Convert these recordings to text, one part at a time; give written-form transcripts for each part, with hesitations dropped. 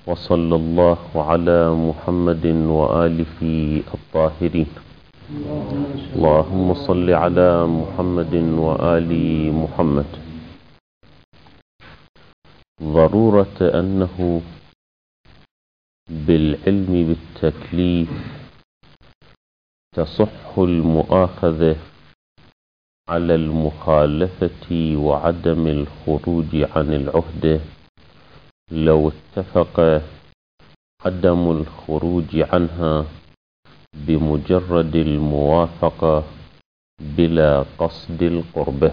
وصلى الله على محمد وآله الطاهرين. اللهم صل على محمد وآل محمد. ضرورة أنه بالعلم بالتكليف تصح المؤاخذة على المخالفة وعدم الخروج عن العهدة لو اتفق عدم الخروج عنها بمجرد الموافقة بلا قصد القربة.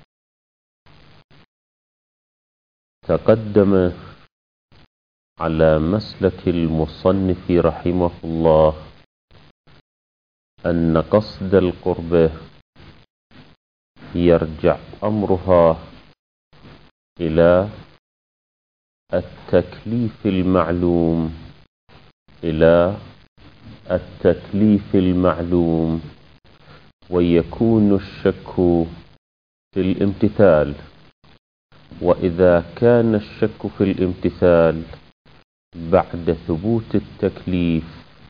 تقدم على مسلك المصنف رحمه الله أن قصد القربة يرجع أمرها إلى التكليف المعلوم ويكون الشك في الامتثال. وإذا كان الشك في الامتثال بعد ثبوت التكليف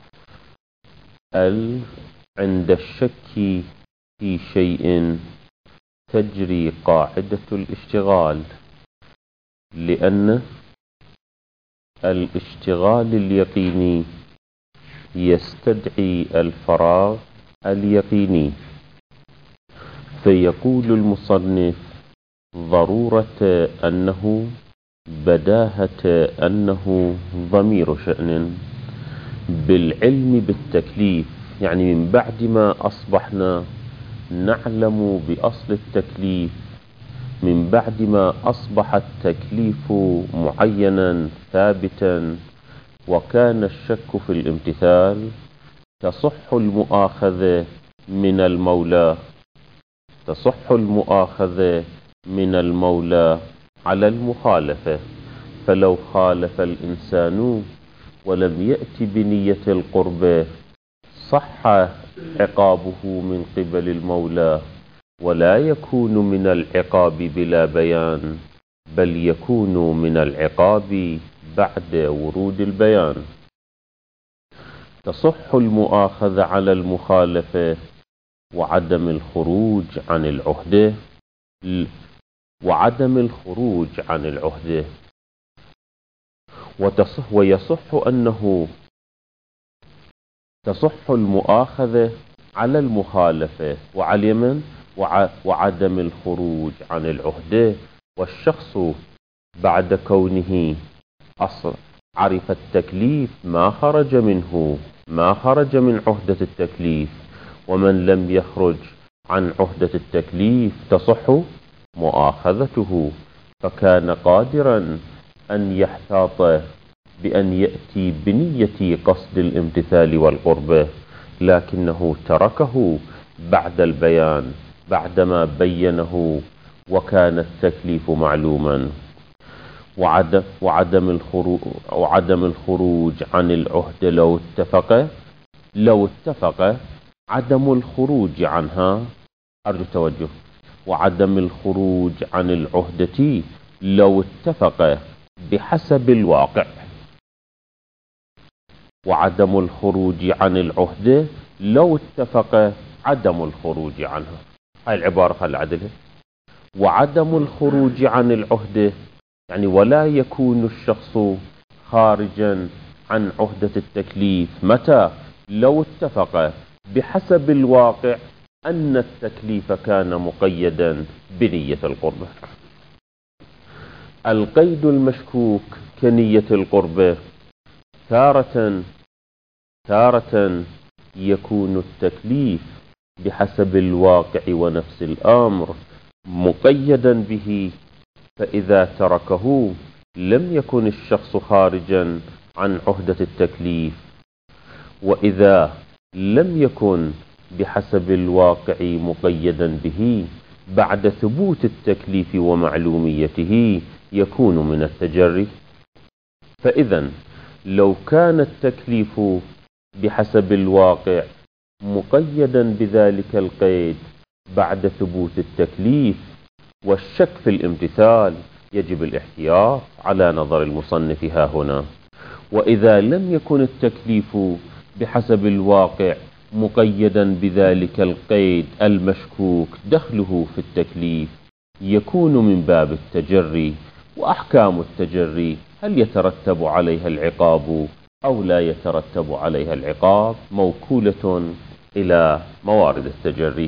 عند الشك في شيء تجري قاعدة الاشتغال، لأن الاشتغال اليقيني يستدعي الفراغ اليقيني. فيقول المصنف ضرورة أنه بداهة أنه ضمير شأن بالعلم بالتكليف، يعني من بعد ما أصبحنا نعلم بأصل التكليف، من بعد ما أصبح التكليف معينا ثابتا وكان الشك في الامتثال، تصح المؤاخذة من المولى على المخالفة. فلو خالف الإنسان ولم يأتي بنية القربة صح عقابه من قبل المولى، ولا يكون من العقاب بلا بيان، بل يكون من العقاب بعد ورود البيان. تصح المؤاخذة على المخالفة وعدم الخروج عن العهدة ويصح أنه تصح المؤاخذة على المخالفة وعدم الخروج عن العهدة، والشخص بعد كونه عرف التكليف ما خرج من عهدة التكليف. ومن لم يخرج عن عهدة التكليف تصح مؤاخذته، فكان قادرا أن يحتاط بأن يأتي بنية قصد الامتثال والقربة، لكنه تركه بعد البيان، بعدما بينه وكان التكليف معلوما. وعدم الخروج عن العهدة لو اتفق عدم الخروج عنها، أرجو التوجه، وعدم الخروج عن العهدة لو اتفق بحسب الواقع، وعدم الخروج عن العهدة لو اتفق عدم الخروج عنها. هاي العبارة خل عدلها. وعدم الخروج عن العهدة يعني ولا يكون الشخص خارجا عن عهدة التكليف متى؟ لو اتفق بحسب الواقع أن التكليف كان مقيدا بنية القربة. القيد المشكوك كنية القربة تارة يكون التكليف بحسب الواقع ونفس الأمر مقيدا به، فإذا تركه لم يكن الشخص خارجا عن عهدة التكليف. وإذا لم يكن بحسب الواقع مقيدا به بعد ثبوت التكليف ومعلوميته يكون من التجري. فإذا لو كان التكليف بحسب الواقع مقيدا بذلك القيد بعد ثبوت التكليف والشك في الامتثال، يجب الاحتياط على نظر المصنف ها هنا. وإذا لم يكن التكليف بحسب الواقع مقيدا بذلك القيد المشكوك دخله في التكليف، يكون من باب التجري. وأحكام التجري هل يترتب عليها العقاب أو لا يترتب عليها العقاب موكولة إلى موارد التجري.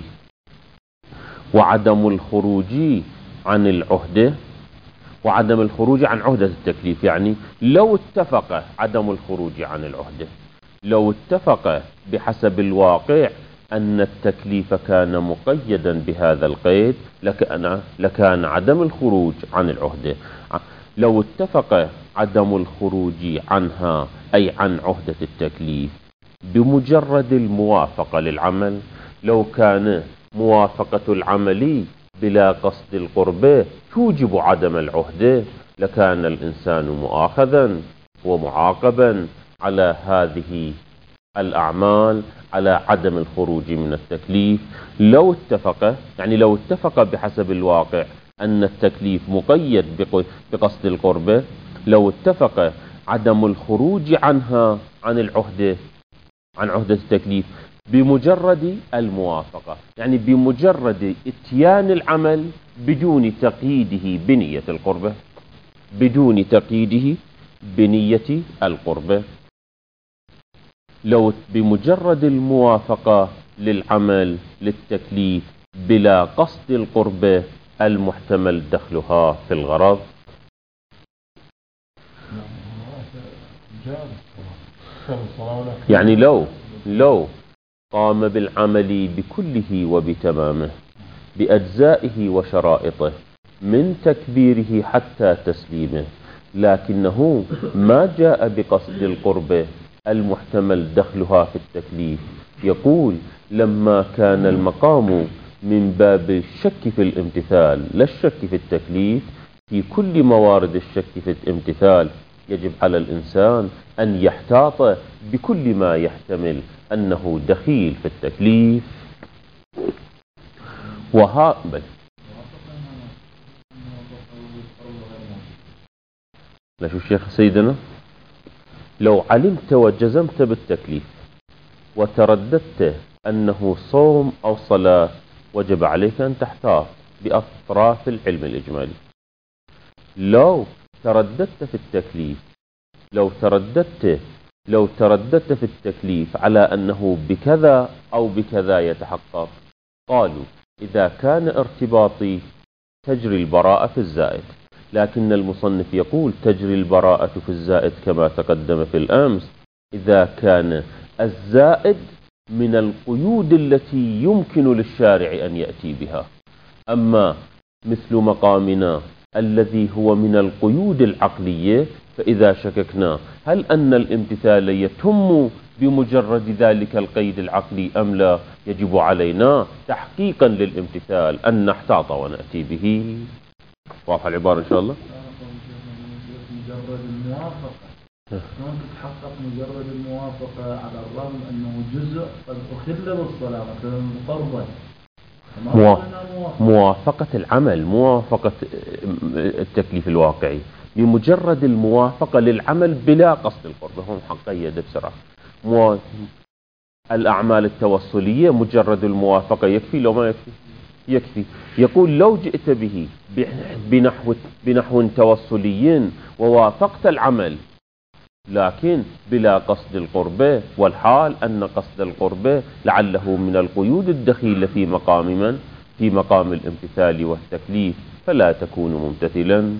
وعدم الخروج عن العهدة، وعدم الخروج عن عهدة التكليف، يعني لو اتفق عدم الخروج عن العهدة، لو اتفق بحسب الواقع أن التكليف كان مقيدا بهذا القيد لكان عدم الخروج عن العهدة. لو اتفق عدم الخروج عنها أي عن عهدة التكليف بمجرد الموافقة للعمل، لو كان موافقة العمل بلا قصد القربة توجب عدم العهدة لكان الإنسان مؤاخذا ومعاقبا على هذه الأعمال على عدم الخروج من التكليف. لو اتفق، يعني لو اتفق بحسب الواقع أن التكليف مقيد بقصد القربة، لو اتفق عدم الخروج عنها عن العهدة، عن عهدة التكليف بمجرد الموافقة، يعني بمجرد اتيان العمل بدون تقييده بنية القربة، بدون تقييده بنية القربة. لو بمجرد الموافقة للعمل للتكليف بلا قصد القربة المحتمل دخلها في الغرض. يعني لو قام بالعمل بكله وبتمامه بأجزائه وشرائطه من تكبيره حتى تسليمه، لكنه ما جاء بقصد القربة المحتمل دخلها في التكليف، يقول لما كان المقام من باب الشك في الامتثال لا الشك في التكليف، في كل موارد الشك في الامتثال يجب على الإنسان أن يحتاط بكل ما يحتمل أنه دخيل في التكليف. لا شو الشيخ سيدنا، لو علمت وجزمت بالتكليف وترددت أنه صوم أو صلاة وجب عليك أن تحتاط بأطراف العلم الإجمالي. لو ترددت في التكليف، لو ترددت في التكليف على أنه بكذا أو بكذا يتحقق، قالوا إذا كان ارتباطي تجري البراءة في الزائد، لكن المصنف يقول تجري البراءة في الزائد كما تقدم في الأمس إذا كان الزائد من القيود التي يمكن للشارع أن يأتي بها. أما مثل مقامنا الذي هو من القيود العقلية، فإذا شككنا هل أن الامتثال يتم بمجرد ذلك القيد العقلي أم لا، يجب علينا تحقيقا للامتثال أن نحتاط ونأتي به. واضح العبارة إن شاء الله؟ مجرد الموافقة، شلون تتحقق مجرد الموافقة على الرغم أنه جزء قد أخل بالصلاة مثلا مقربا؟ موافقة العمل، موافقة التكليف الواقعي بمجرد الموافقة للعمل بلا قصد القرب. هم قيد بسرعة الأعمال التوصلية مجرد الموافقة يكفي لو ما يكفي؟ يكفي. يقول لو جئت به بنحو توصلي ووافقت العمل لكن بلا قصد القربة، والحال أن قصد القربة لعله من القيود الدخيلة في مقام من؟ في مقام الامتثال والتكليف، فلا تكون ممتثلا.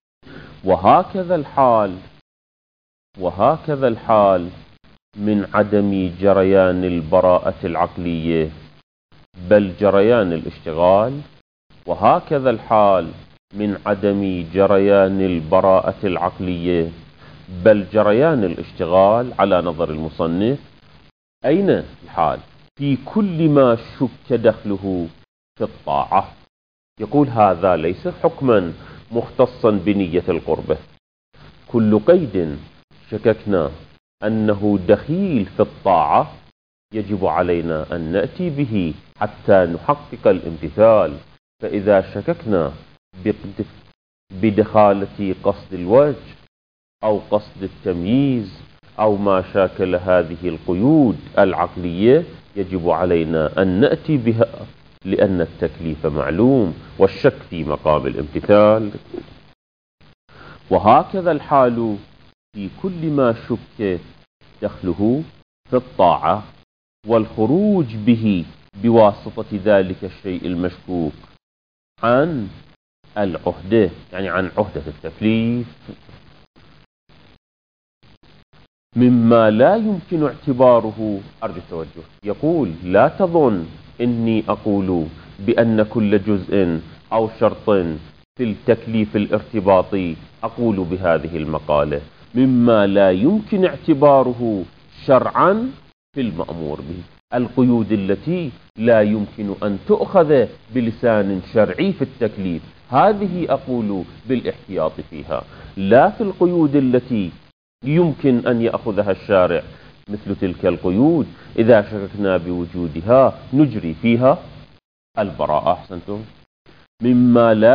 وهكذا الحال من عدم جريان البراءة العقلية بل جريان الاشتغال، وهكذا الحال من عدم جريان البراءة العقلية بل جريان الاشتغال على نظر المصنف. أين الحال؟ في كل ما شك دخله في الطاعة. يقول هذا ليس حكما مختصا بنية القربة، كل قيد شككنا أنه دخيل في الطاعة يجب علينا أن نأتي به حتى نحقق الامتثال. فإذا شككنا بدخالة قصد الوجه أو قصد التمييز أو ما شاكل هذه القيود العقلية يجب علينا أن نأتي بها، لأن التكليف معلوم والشك في مقام الامتثال. وهكذا الحال في كل ما شك دخله في الطاعة والخروج به بواسطة ذلك الشيء المشكوك عن العهدة، يعني عن عهدة التكليف، مما لا يمكن اعتباره. أرجو التوجه. يقول: لا تظن إني أقول بأن كل جزء أو شرط في التكليف الارتباطي أقول بهذه المقالة مما لا يمكن اعتباره شرعا في المأمور به. القيود التي لا يمكن أن تؤخذ بلسان شرعي في التكليف، هذه أقول بالاحتياط فيها، لا في القيود التي يمكن أن يأخذها الشارع. مثل تلك القيود إذا شككنا بوجودها نجري فيها البراءة. أحسنتم. مما لا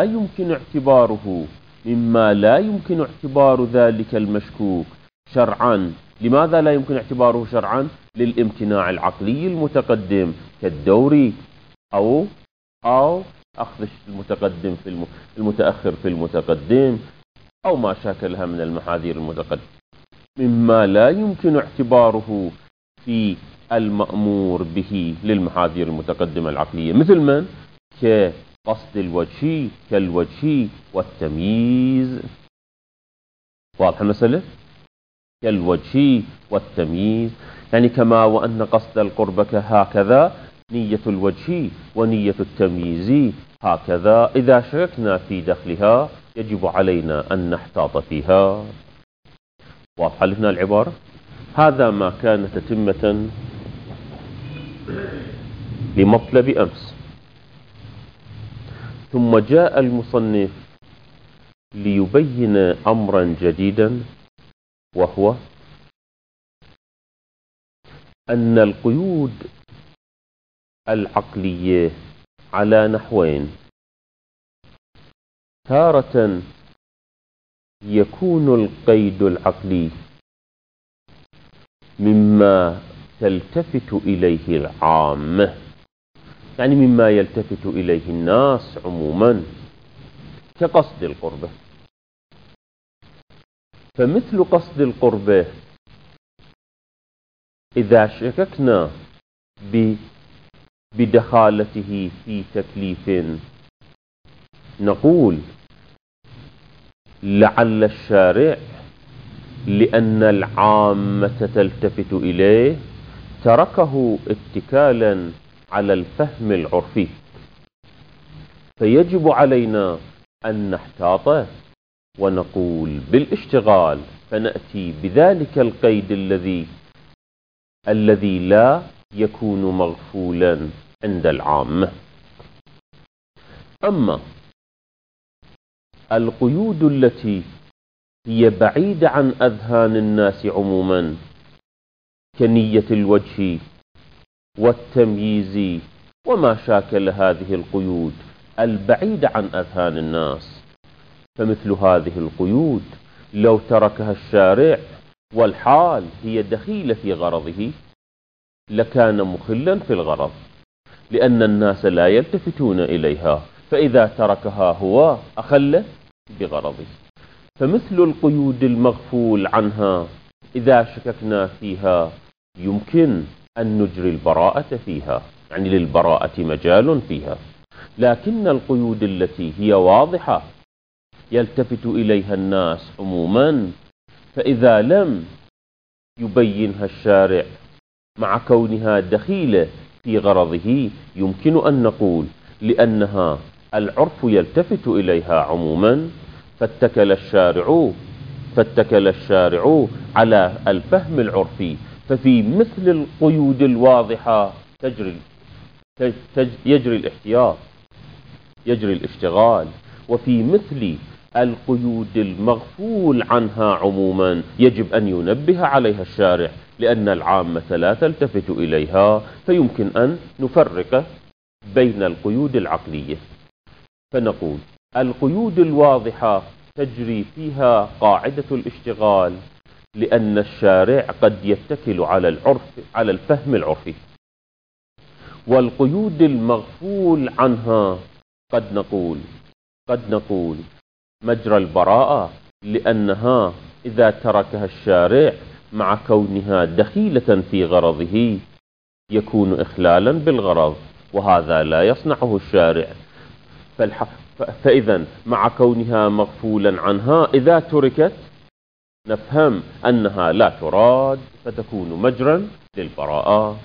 يمكن اعتبار ذلك المشكوك شرعا. لماذا لا يمكن اعتباره شرعا؟ للامتناع العقلي المتقدم كالدوري أو أخذ المتقدم في المتأخر في المتقدم، أو ما شاكلها من المحاذير المتقدمة. مما لا يمكن اعتباره في المأمور به للمحاذير المتقدمة العقلية، مثل من؟ كقصد الوجه كالوجه والتمييز. واضح المسألة؟ كالوجه والتمييز، يعني كما وأن قصد القربة هكذا نية الوجه ونية التمييز هكذا، إذا شككنا في دخلها يجب علينا أن نحتاط فيها. واضحة لنا العبارة؟ هذا ما كان تتمة لمطلب أمس. ثم جاء المصنف ليبين أمرا جديدا، وهو أن القيود العقلية على نحوين: تارة يكون القيد العقلي مما تلتفت إليه العامة، يعني مما يلتفت إليه الناس عموما، كقصد القربة. فمثل قصد القربة إذا شككنا بدخالته في تكليف نقول لعل الشارع لأن العامة تلتفت إليه تركه اتكالا على الفهم العرفي، فيجب علينا أن نحتاط ونقول بالاشتغال، فنأتي بذلك القيد الذي لا يكون مغفولا عند العامة. أما القيود التي هي بعيدة عن أذهان الناس عموما كنية الوجه والتمييز وما شاكل هذه القيود البعيدة عن أذهان الناس، فمثل هذه القيود لو تركها الشارع والحال هي دخيلة في غرضه لكان مخلا في الغرض، لأن الناس لا يلتفتون إليها، فإذا تركها هو أخل بغرضه. فمثل القيود المغفول عنها إذا شككنا فيها يمكن أن نجري البراءة فيها، يعني للبراءة مجال فيها. لكن القيود التي هي واضحة يلتفت إليها الناس عموما، فإذا لم يبينها الشارع مع كونها دخيلة في غرضه يمكن أن نقول لأنها العرف يلتفت إليها عموما، فاتكل الشارع على الفهم العرفي، ففي مثل القيود الواضحة يجري الاحتياط، يجري الاشتغال، وفي مثل القيود المغفول عنها عموما يجب أن ينبه عليها الشارع، لأن العامة لا تلتفت إليها، فيمكن أن نفرق بين القيود العقلية. فنقول القيود الواضحة تجري فيها قاعدة الاشتغال، لأن الشارع قد يتكل على الفهم العرفي. والقيود المغفول عنها قد نقول مجرى البراءة، لأنها إذا تركها الشارع مع كونها دخيلة في غرضه يكون إخلالا بالغرض، وهذا لا يصنعه الشارع. فإذا مع كونها مغفولا عنها إذا تركت نفهم أنها لا تراد، فتكون مجرا للبراءة.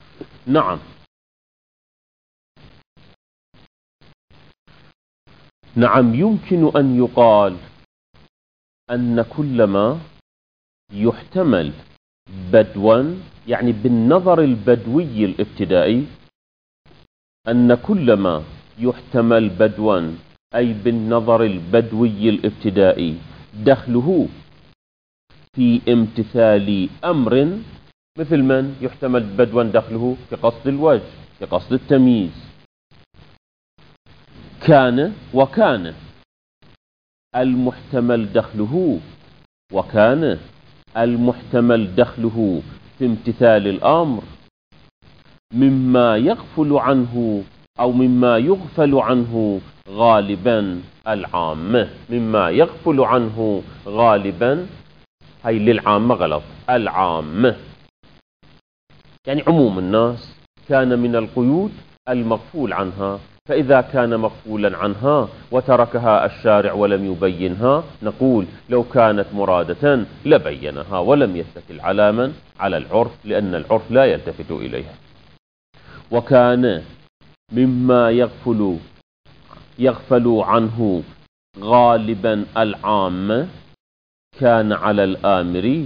نعم، يمكن أن يقال أن كلما يحتمل بدوا، يعني بالنظر البدوي الابتدائي، أن كلما يحتمل بدوا أي بالنظر البدوي الابتدائي دخله في امتثال أمر، مثل من يحتمل بدوا دخله في قصد الوجه، في قصد التمييز، كان وكان المحتمل دخله في امتثال الأمر مما يغفل عنه أو مما يغفل عنه غالبا العامة. مما يغفل عنه غالبا، هاي للعامة غلط، العامة يعني عموم الناس، كان من القيود المغفول عنها. فإذا كان مغفولا عنها وتركها الشارع ولم يبينها، نقول لو كانت مرادة لبينها ولم يتكل على العرف، لأن العرف لا يلتفت إليها. وكان مما يغفل عنه غالبا العامة، كان على الآمر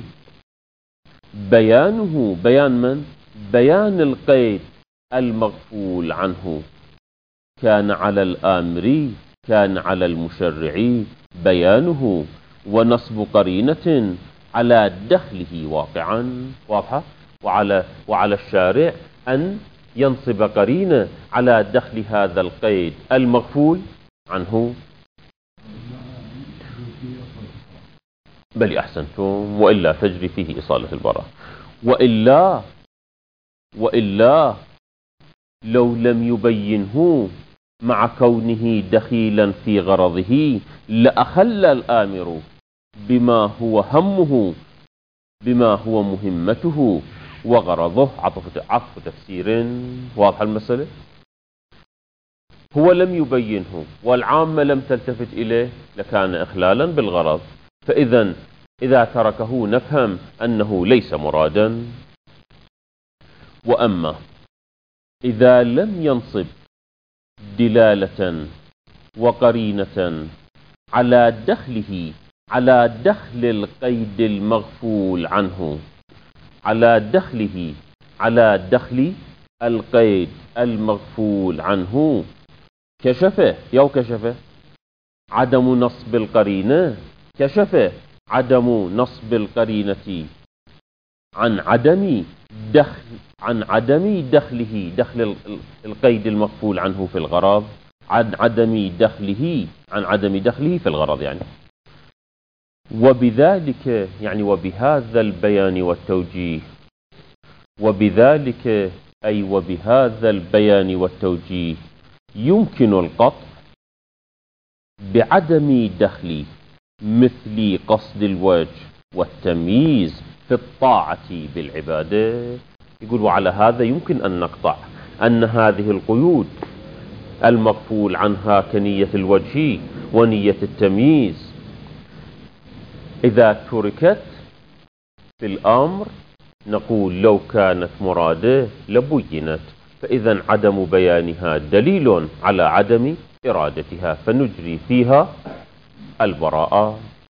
بيانه. بيان من؟ بيان القيد المغفول عنه. كان على الآمر، كان على المشرع بيانه، ونصب قرينة على دخله واقعا. واضحة؟ وعلى الشارع أن ينصب قرينة على دخل هذا القيد المغفول عنه. بل أحسنتم، وإلا تجري فيه إصالة البراءة. وإلا لو لم يبينه مع كونه دخيلا في غرضه لأخل الآمر بما هو همه، بما هو مهمته وغرضه. عطف تفسير. واضح المسألة؟ هو لم يبينه والعامة لم تلتفت إليه لكان إخلالا بالغرض، إذا تركه نفهم أنه ليس مرادا. وأما إذا لم ينصب دلالة وقرينة على دخله، على دخل القيد المغفول عنه، على دخل القيد المغفول عنه، كشف عدم نصب القرينة، كشف عدم نصب القرينة عن عدم دخل القيد المغفول عنه في الغرض، عن عدم دخله في الغرض يعني. وبذلك يعني وبهذا البيان والتوجيه، وبذلك أي وبهذا البيان والتوجيه يمكن القطع بعدم دخل مثل قصد الوجه والتمييز في الطاعة بالعبادة. يقول وعلى هذا يمكن أن نقطع أن هذه القيود المغفول عنها كنية الوجه ونية التمييز إذا تركت في الأمر نقول لو كانت مرادة لبينت، فإذا عدم بيانها دليل على عدم إرادتها، فنجري فيها البراءة.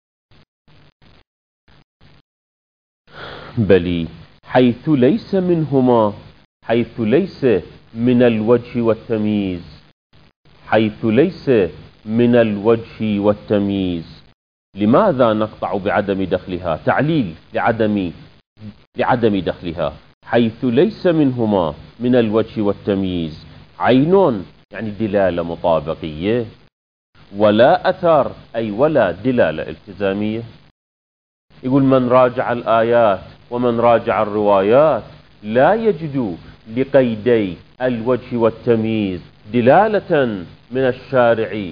بل حيث ليس منهما، حيث ليس من الوجه والتمييز، حيث ليس من الوجه والتمييز، لماذا نقطع بعدم دخلها؟ تعليل لعدم دخلها. حيث ليس منهما من الوجه والتمييز عين، يعني دلالة مطابقية، ولا أثر أي ولا دلالة التزامية. يقول من راجع الآيات ومن راجع الروايات لا يجد لقيدي الوجه والتمييز دلالة من الشارع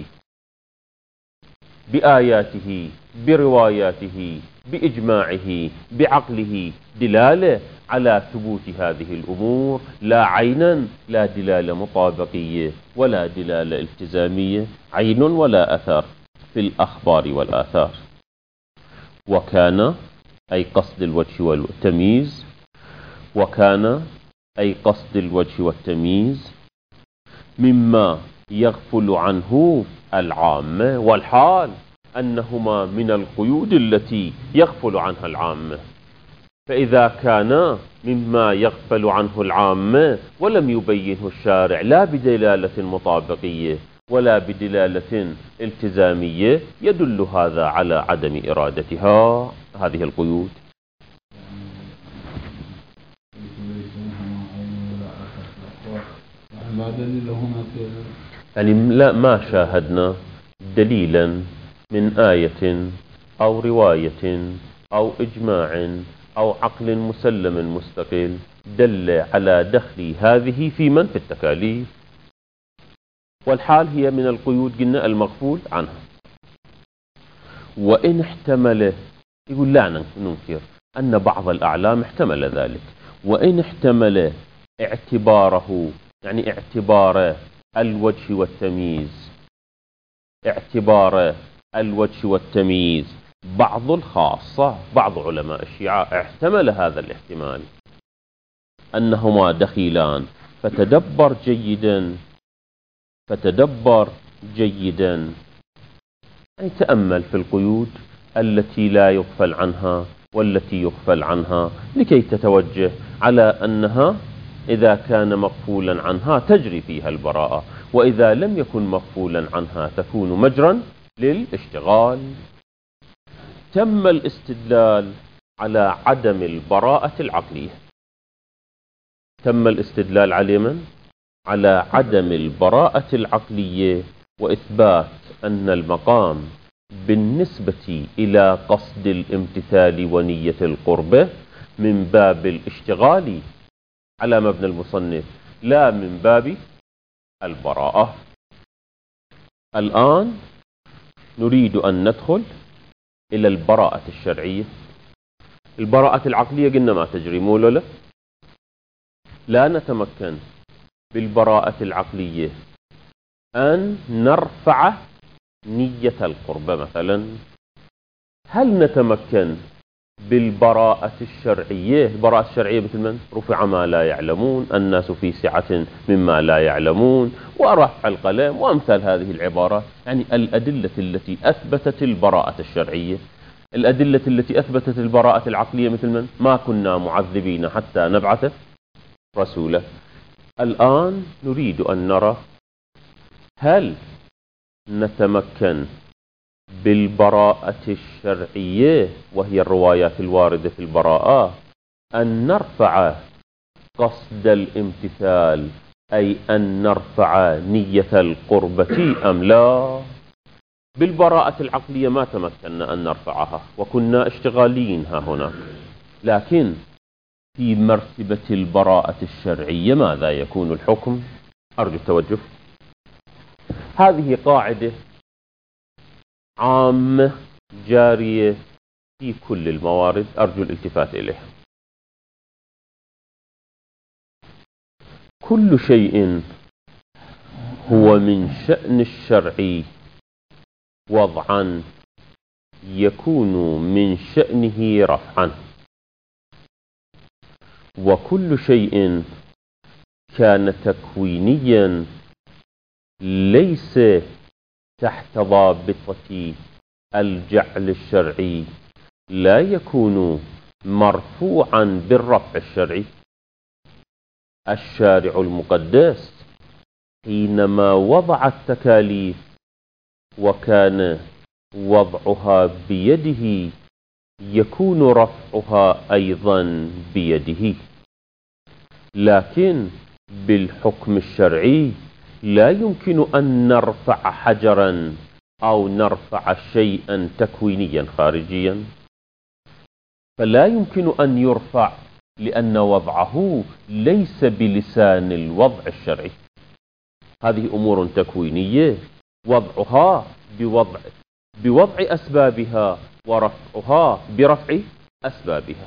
بآياته برواياته بإجماعه بعقله دلالة على ثبوت هذه الأمور، لا عينا، لا دلالة مطابقية ولا دلالة التزامية، عين ولا أثر في الأخبار والآثار. وكان أي قصد الوجه والتمييز، وكان أي قصد الوجه والتمييز مما يغفل عنه العامة، والحال أنهما من القيود التي يغفل عنها العامة. فإذا كان مما يغفل عنه العامة ولم يبينه الشارع لا بدلالة مطابقية ولا بدلالة التزامية يدل هذا على عدم إرادتها هذه القيود. يعني لا ما شاهدنا دليلا من آية أو رواية أو إجماع أو عقل مسلم مستقل دل على دخل هذه في منفي التكاليف، والحال هي من القيود قلنا المغفول عنها. وإن احتمل، يقول لا ننكر أن بعض الأعلام احتمل ذلك، وإن احتمل اعتباره يعني اعتبار الوجه والتمييز، اعتبار الوجه والتمييز بعض الخاصة، بعض علماء الشيعة احتمل هذا الاحتمال أنهما دخيلان، فتدبر جيدا يعني تأمل في القيود التي لا يغفل عنها والتي يغفل عنها لكي تتوجه على أنها إذا كان مغفولا عنها تجري فيها البراءة، وإذا لم يكن مغفولا عنها تكون مجرا للاشتغال. تم الاستدلال على عدم البراءة العقلية. تم الاستدلال على من؟ على عدم البراءة العقلية، وإثبات أن المقام بالنسبة إلى قصد الامتثال ونية القربة من باب الاشتغال على مبنى المصنف لا من باب البراءة. الآن نريد أن ندخل إلى البراءة الشرعية. البراءة العقلية قلنا ما تجري مولولة، لا نتمكن بالبراءة العقلية أن نرفع نية القربة مثلا. هل نتمكن بالبراءة الشرعية؟ البراءة الشرعية مثل من؟ رفع ما لا يعلمون، الناس في سعة مما لا يعلمون، ورفع القلم، وأمثال هذه العبارات. يعني الأدلة التي أثبتت البراءة الشرعية. الأدلة التي أثبتت البراءة العقلية مثل من؟ ما كنا معذبين حتى نبعث رسولا. الآن نريد أن نرى هل نتمكن بالبراءة الشرعية وهي الروايات الواردة في البراءة أن نرفع قصد الامتثال، أي أن نرفع نية القربة أم لا؟ بالبراءة العقلية ما تمكنا أن نرفعها وكنا اشتغاليين ها هنا، لكن في مرتبة البراءة الشرعية ماذا يكون الحكم؟ أرجو التوجه. هذه قاعدة عامة جارية في كل الموارد، أرجو الالتفات إليها. كل شيء هو من شأن الشرع وضعا يكون من شأنه رفعا، وكل شيء كان تكوينيا ليس تحت ضابطة الجعل الشرعي لا يكون مرفوعا بالرفع الشرعي. الشارع المقدس حينما وضع التكاليف وكان وضعها بيده يكون رفعها أيضا بيده، لكن بالحكم الشرعي لا يمكن أن نرفع حجرا أو نرفع شيئا تكوينيا خارجيا، فلا يمكن أن يرفع لأن وضعه ليس بلسان الوضع الشرعي. هذه أمور تكوينية وضعها بوضع أسبابها ورفعها برفع أسبابها.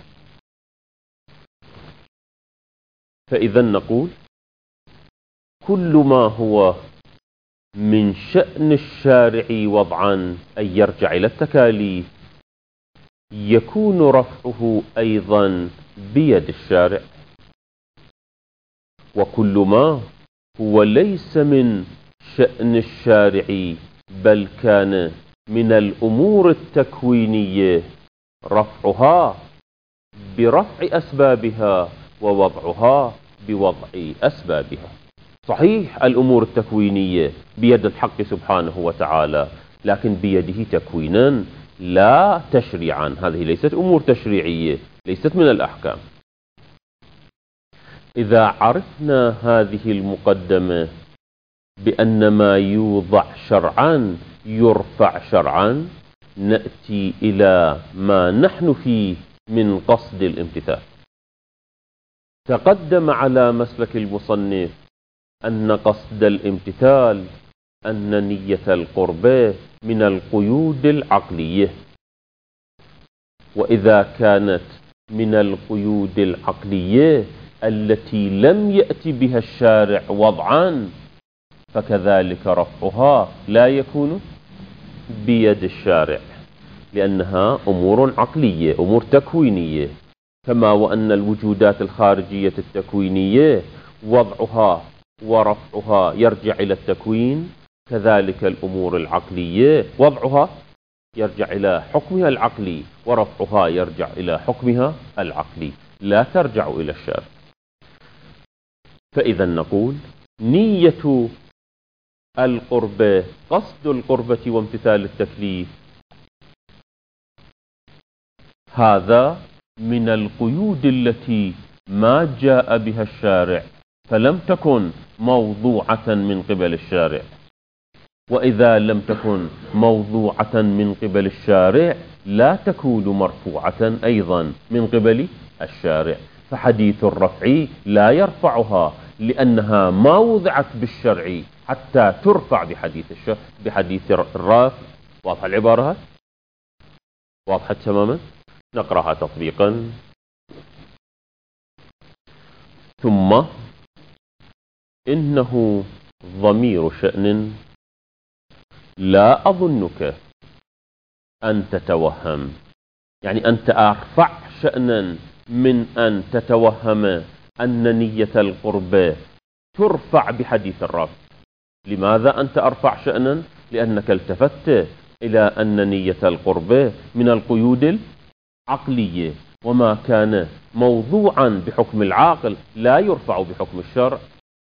فإذا نقول كل ما هو من شأن الشارع وضعا أن يرجع إلى التكاليف يكون رفعه أيضا بيد الشارع، وكل ما هو ليس من شأن الشارع بل كان من الأمور التكوينية رفعها برفع أسبابها ووضعها بوضع أسبابها. صحيح الأمور التكوينية بيد الحق سبحانه وتعالى، لكن بيده تكوينا لا تشريعا. هذه ليست أمور تشريعية، ليست من الأحكام. إذا عرفنا هذه المقدمة بأن ما يوضع شرعا يرفع شرعا، نأتي إلى ما نحن فيه من قصد الامتثال. تقدم على مسلك المصنف أن قصد الامتثال أن نية القربة من القيود العقلية، وإذا كانت من القيود العقلية التي لم يأتي بها الشارع وضعا فكذلك رفعها لا يكون بيد الشارع، لأنها أمور عقلية، أمور تكوينية. كما وأن الوجودات الخارجية التكوينية وضعها ورفعها يرجع إلى التكوين، كذلك الأمور العقلية وضعها يرجع إلى حكمها العقلي ورفعها يرجع إلى حكمها العقلي، لا ترجع إلى الشارع. فإذا نقول نية القربة، قصد القربة وامتثال التكليف، هذا من القيود التي ما جاء بها الشارع فلم تكن موضوعة من قبل الشارع، وإذا لم تكن موضوعة من قبل الشارع لا تكون مرفوعة أيضا من قبل الشارع. فحديث الرفع لا يرفعها لأنها ما وضعت بالشرع حتى ترفع بحديث الرفع. واضحة العبارة؟ واضحة تماما؟ نقرأها تطبيقا. ثم إنه ضمير شأن لا أظنك أن تتوهم، يعني أنت أرفع شأنا من أن تتوهم أن نية القربة ترفع بحديث الرفع. لماذا أنت أرفع شأنا؟ لأنك التفت إلى أن نية القربة من القيود العقلية، وما كان موضوعا بحكم العاقل لا يرفع بحكم الشرع.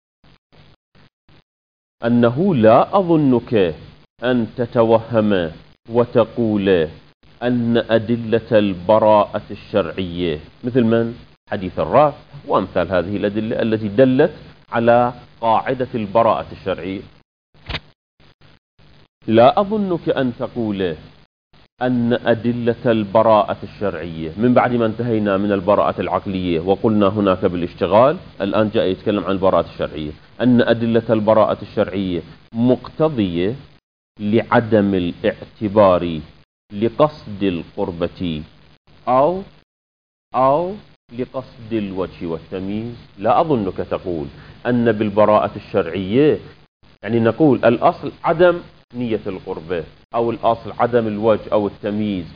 أنه لا أظنك أن تتوهم وتقول أن أدلة البراءة الشرعية مثل من؟ حديث الرفع وأمثال هذه الأدلة التي دلت على قاعدة البراءة الشرعية. لا أظنك أن تقول أن أدلة البراءة الشرعية، من بعد ما انتهينا من البراءة العقلية وقلنا هناك بالاشتغال، الآن جاء يتكلم عن البراءة الشرعية، أن أدلة البراءة الشرعية مقتضية لعدم الاعتبار لقصد القربة أو لقصد الوجه والتمييز. لا أظنك تقول أن بالبراءة الشرعية، يعني نقول الأصل عدم نية القربة أو الأصل عدم الوجه أو التمييز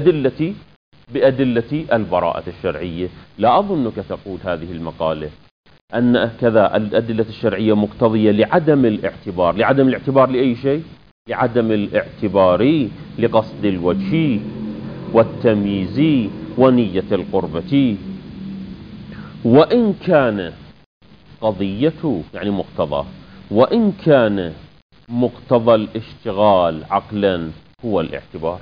بأدلة البراءة الشرعية. لا أظنك تقول هذه المقالة أن كذا الأدلة الشرعية مقتضية لعدم الاعتبار. لعدم الاعتبار لأي شيء؟ لعدم الاعتبار لقصد الوجه والتمييز ونية القربة. وإن كان قضية يعني مقتضى، وإن كان مقتضى الاشتغال عقلا هو الاعتبار.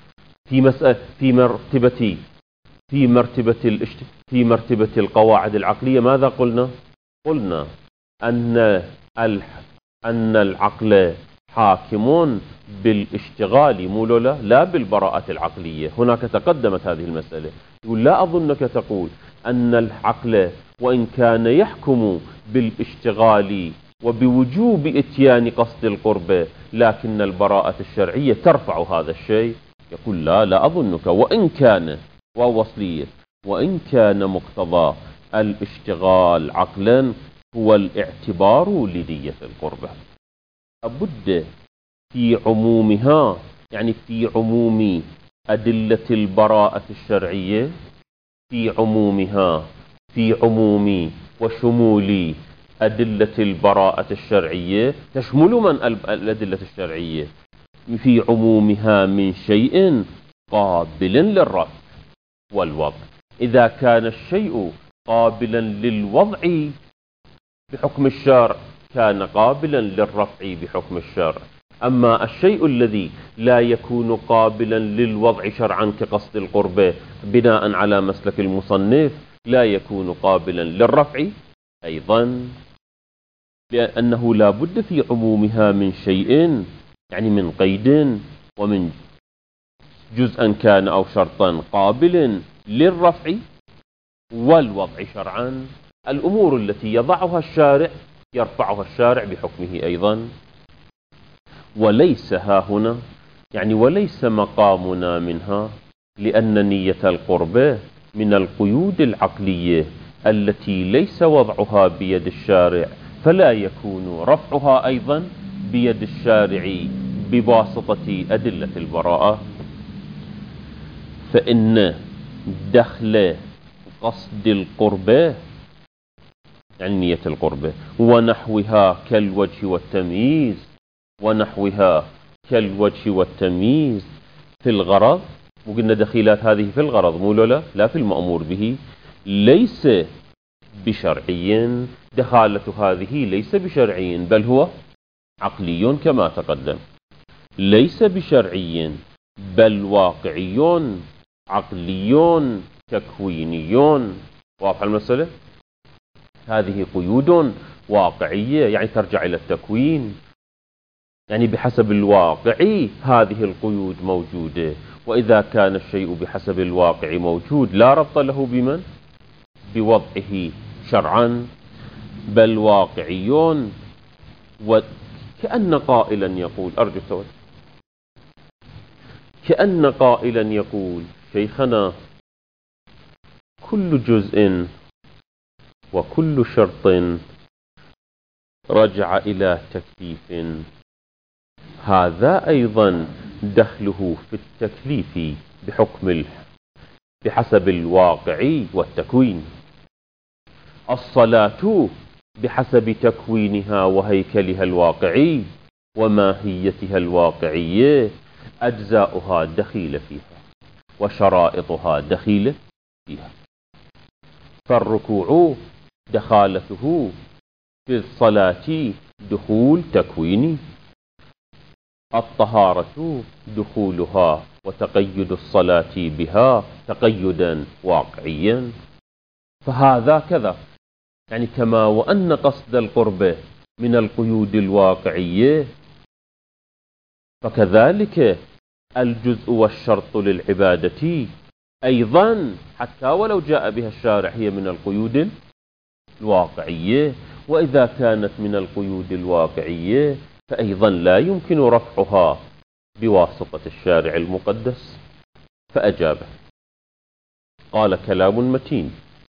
في مرتبة القواعد العقلية ماذا قلنا؟ قلنا أن العقل حاكم بالاشتغال مو لا بالبراءة العقلية. هناك تقدمت هذه المسألة. يقول لا أظنك تقول أن العقل وإن كان يحكم بالاشتغال وبوجوب إتيان قصد القربة لكن البراءة الشرعية ترفع هذا الشيء. يقول لا أظنك، وإن كان ووصلية وإن كان مقتضى الاشتغال عقلا هو الاعتبار لدية القربة. لابد في عمومها، يعني في عموم أدلة البراءة الشرعية، في عمومها، في عموم وشمول أدلة البراءة الشرعية، تشمل من الأدلة الشرعية؟ في عمومها من شيء قابل للرفع والوضع. إذا كان الشيء قابلا للوضع بحكم الشرع كان قابلا للرفع بحكم الشرع. أما الشيء الذي لا يكون قابلا للوضع شرعا كقصد القربة بناء على مسلك المصنف لا يكون قابلا للرفع أيضا، لأنه لا بد في عمومها من شيء، يعني من قيد ومن جزءا كان أو شرطا قابل للرفع والوضع شرعا. الأمور التي يضعها الشارع يرفعها الشارع بحكمه أيضا. وليس ها هنا، يعني وليس مقامنا منها، لأن نية القربة من القيود العقلية التي ليس وضعها بيد الشارع، فلا يكون رفعها أيضا بيد الشارع بواسطة أدلة البراءة. فإن دخل قصد القربة، يعني نية القربة، ونحوها كالوجه والتمييز، ونحوها كالوجه والتمييز في الغرض، وقلنا دخيلات هذه في الغرض مو لا في المأمور به، ليس بشرعي. دخالة هذه ليس بشرعي بل هو عقلي كما تقدم، ليس بشرعي بل واقعي عقلي تكويني. واضح المسألة؟ هذه قيود واقعية يعني ترجع إلى التكوين، يعني بحسب الواقع هذه القيود موجودة. وإذا كان الشيء بحسب الواقع موجود لا ربط له بمن؟ بوضعه شرعا، بل واقعي. وكأن قائلا يقول، أرجو التوجه، كأن قائلا يقول شيخنا كل جزء وكل شرط رجع إلى تكليف، هذا أيضا دخله في التكليف بحسب الواقع والتكوين. الصلاة بحسب تكوينها وهيكلها الواقعي وماهيتها الواقعية أجزاؤها دخيلة فيها وشرائطها دخيلة فيها. فالركوع دخالته في الصلاة دخول تكويني، الطهارة دخولها وتقيد الصلاة بها تقيدا واقعيا. فهذا كذا، يعني كما وأن قصد القربة من القيود الواقعية، فكذلك الجزء والشرط للعبادة أيضا حتى ولو جاء بها الشارع هي من القيود الواقعية. وإذا كانت من القيود الواقعية فأيضا لا يمكن رفعها بواسطة الشارع المقدس. فأجاب قال كلام متين،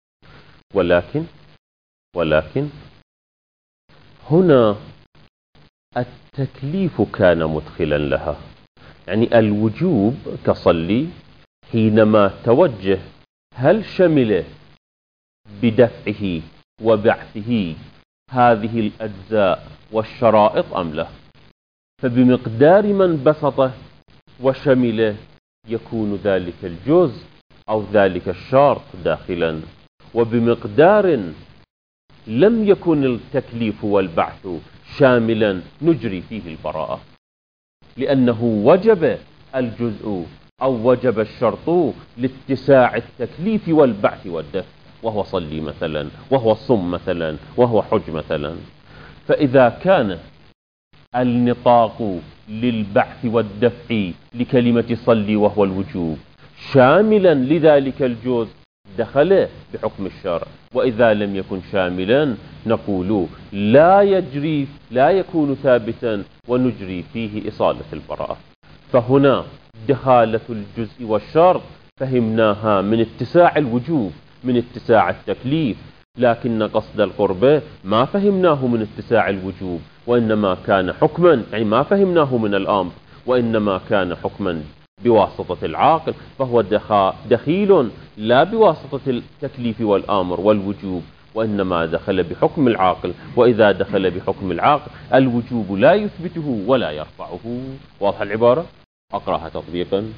ولكن هنا التكليف كان مدخلا لها، يعني الوجوب كصلي حينما توجه هل شمل بدفعه وبعثه هذه الأجزاء والشرائط أم لا؟ فبمقدار من بسطه وشمله يكون ذلك الجزء أو ذلك الشرط داخلا، وبمقدار لم يكن التكليف والبعث شاملا نجري فيه البراءة، لأنه وجب الجزء أو وجب الشرط لاتساع التكليف والبعث والدفع، وهو صلي مثلا، وهو الصم مثلا، وهو حج مثلا. فإذا كان النطاق للبعث والدفع لكلمة صلي وهو الوجوب شاملا لذلك الجزء دخل بحكم الشرع، وإذا لم يكن شاملا نقول لا يكون ثابتا ونجري فيه إصالة البراءة. فهنا دخالة الجزء والشرط فهمناها من اتساع الوجوب، من اتساع التكليف، لكن قصد القربة ما فهمناه من اتساع الوجوب، وإنما كان حكما، يعني ما فهمناه من الأمر، وإنما كان حكما بواسطة العاقل، فهو دخيل لا بواسطة التكليف والأمر والوجوب، وإنما دخل بحكم العاقل، وإذا دخل بحكم العاقل الوجوب لا يثبته ولا يرفعه. واضح العبارة؟ أقرأها تطبيقا.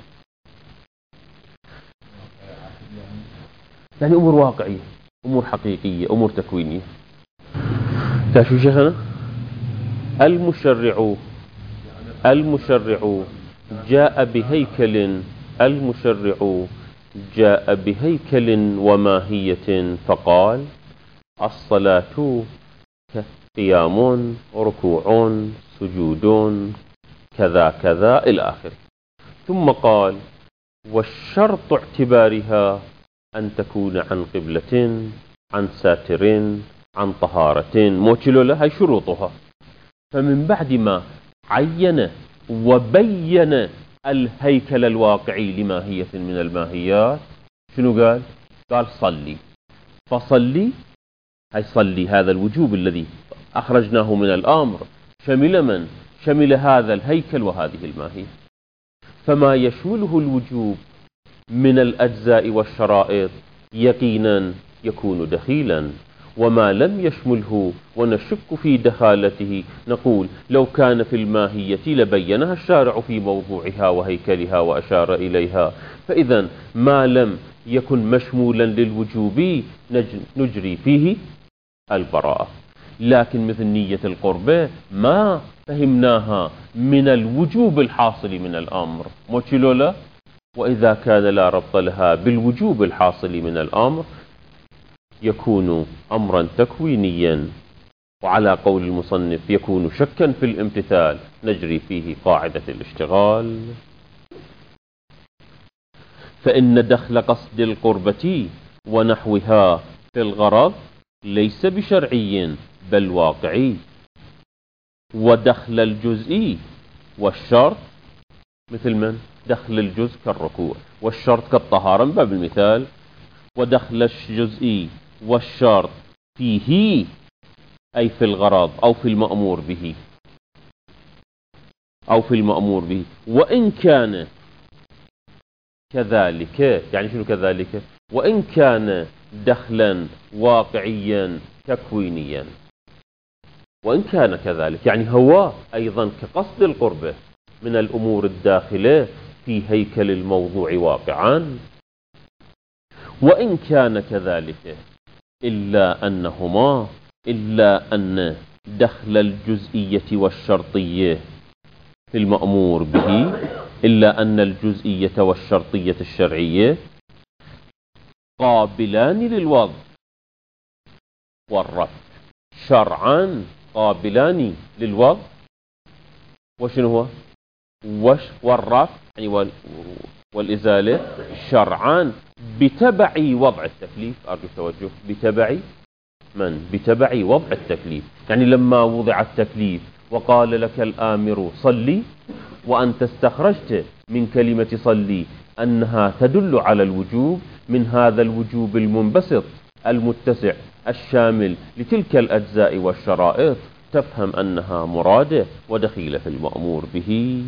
يعني أمور واقعية، أمور حقيقية، أمور تكوينية. شو شيخنا؟ المشرع جاء بهيكل وماهية فقال الصلاة قيام ركوع سجود كذا كذا إلى آخره. ثم قال والشرط اعتبارها أن تكون عن قبلة، عن ساتر، عن طهارة موكلولة، هاي شروطها. فمن بعد ما عين وبين الهيكل الواقعي لماهية من الماهيات شنو قال؟ قال صلي. فصلي هاي صلي، هذا الوجوب الذي أخرجناه من الأمر شمل من؟ شمل هذا الهيكل وهذه الماهية. فما يشمله الوجوب من الأجزاء والشرائط يقينا يكون دخيلا، وما لم يشمله ونشك في دخالته نقول لو كان في الماهية لبينها الشارع في موضوعها وهيكلها وأشار إليها. فإذا ما لم يكن مشمولا للوجوب نجري فيه البراءة. لكن مثل نية القربة ما فهمناها من الوجوب الحاصل من الأمر موكلولا، وإذا كان لا ربط لها بالوجوب الحاصل من الأمر يكون أمرا تكوينيا، وعلى قول المصنف يكون شكا في الامتثال نجري فيه قاعدة الاشتغال. فإن دخل قصد القربة ونحوها في الغرض ليس بشرعي بل واقعي، ودخل الجزء والشرط مثل من؟ دخل الجزء كالركوع والشرط كالطهارة من باب المثال، ودخل الجزء والشرط فيه أي في الغرض أو في المأمور به وإن كان كذلك. يعني شنو كذلك؟ وإن كان دخلا واقعيا تكوينيا، وإن كان كذلك يعني هو أيضا كقصد القربة من الأمور الداخلة في هيكل الموضوع واقعا. وإن كان كذلك إلا أن دخل الجزئية والشرطية في المأمور به، إلا أن الجزئية والشرطية الشرعية قابلان للوضع والرفع شرعا، قابلان للوضع وشنو هو؟ والرفع يعني والإزالة شرعا بتبع وضع التكليف. أرجو التوجه. بتبع وضع التكليف. يعني لما وضع التكليف وقال لك الآمر صلي، وأنت استخرجت من كلمة صلي أنها تدل على الوجوب، من هذا الوجوب المنبسط المتسع الشامل لتلك الأجزاء والشرائط تفهم أنها مرادة ودخيلة في المأمور به.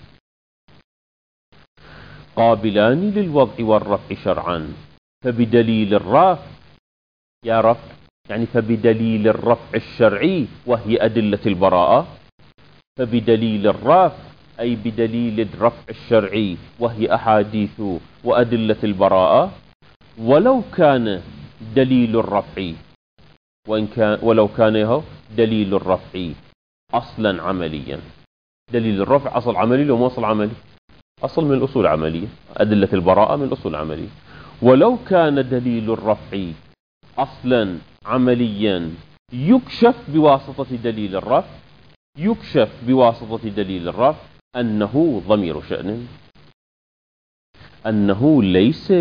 قابلان للوضع والرفع شرعا، فبدليل الرفع يا رفع يعني فبدليل الرفع الشرعي وهي أدلة البراءة، فبدليل الرفع أي بدليل الرفع الشرعي وهي أحاديث وأدلة البراءة. ولو كان دليل الرفع ولو كان دليل الرفع أصلا عمليا. دليل الرفع أصل عملي لو مو أصل عملي، أصل من الأصول العملية، أدلة البراءة من الأصول العملية. ولو كان دليل الرفع أصلا عمليا يكشف بواسطة دليل الرفع، يكشف بواسطة دليل الرفع أنه ضمير شأن، أنه ليس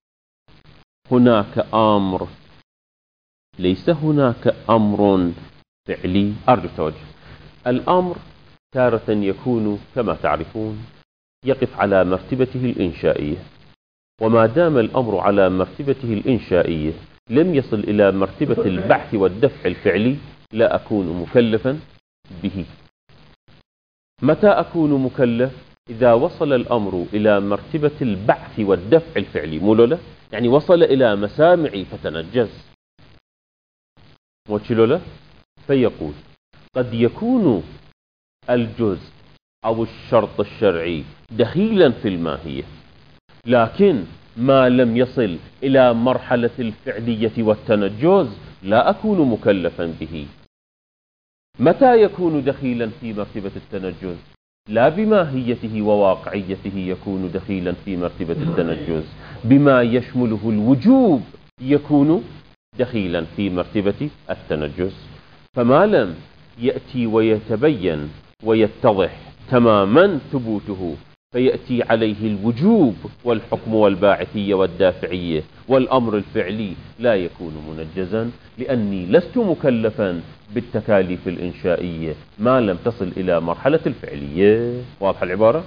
هناك أمر، ليس هناك أمر فعلي. أرجو التوجه. الأمر تارة يكون كما تعرفون يقف على مرتبته الإنشائية، وما دام الأمر على مرتبته الإنشائية لم يصل إلى مرتبة البحث والدفع الفعلي لا أكون مكلفا به. متى أكون مكلف؟ إذا وصل الأمر إلى مرتبة البحث والدفع الفعلي، مولولا يعني وصل إلى مسامعي فتنجز موتشلولا. فيقول قد يكون الجزء أو الشرط الشرعي دخيلا في الماهية، لكن ما لم يصل إلى مرحلة الفعلية والتنجز لا أكون مكلفا به. متى يكون دخيلا في مرتبة التنجز؟ لا بماهيته وواقعيته يكون دخيلا في مرتبة التنجز، بما يشمله الوجوب يكون دخيلا في مرتبة التنجز. فما لم يأتي ويتبين ويتضح تماما ثبوته فيأتي عليه الوجوب والحكم والباعثية والدافعية والأمر الفعلي لا يكون منجزا، لأني لست مكلفا بالتكاليف الإنشائية ما لم تصل إلى مرحلة الفعلية. واضح العبارة؟